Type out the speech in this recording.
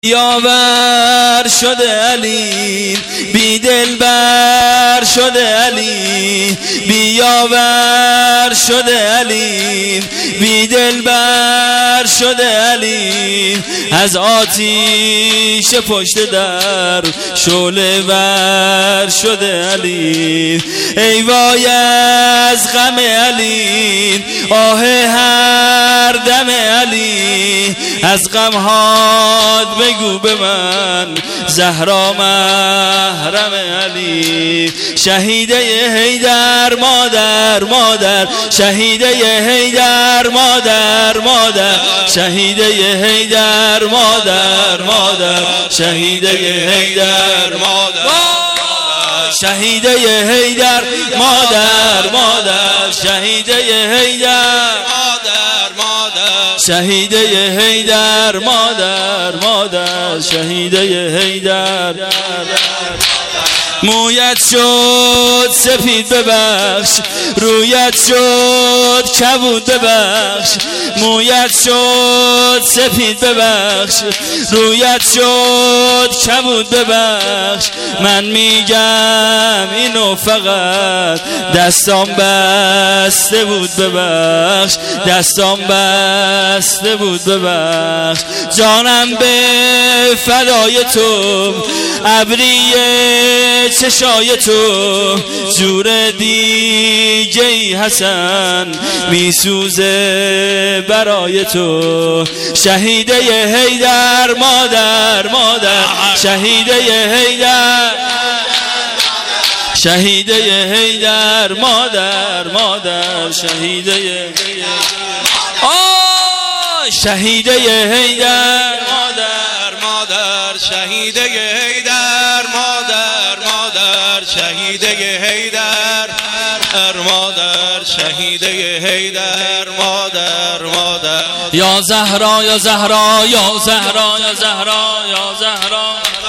یاور شده علی بی دلبر شده علی بی یاور شده علی بی دلبر شده علی از آتیش پشت در شعله ور شده علی ای وای از غم علی آه هر دم علی از غم هات بگو به من زهرا محرم علی شهیده حیدر مادر مادر شهیده حیدر مادر مادر شهیده حیدر مادر مادر شهیده حیدر مادر شهیده حیدر مادر مادر شهیده حیدر شهیده حیدر مادر مادر شهیده حیدر مویت شد سفید ببخش رویت شد کبود ببخش مویت شد سفید ببخش رویت شد کبود ببخش من میگم اینو فقط دستام بسته بود ببخش دستام بسته بود ببخش جانم به فدای تو ابریه چشای تو جور دیگه حسن میسوزه برای تو شهیده حیدر مادر مادر شهیده حیدر شهیده حیدر مادر مادر شهیده شهیده حیدر مادر مادر شهیده حیدر مادر مادر شهیده حیدر مادر شهیده حیدر مادر مادر یا زهرا یا زهرا یا زهرا یا زهرا یا زهرا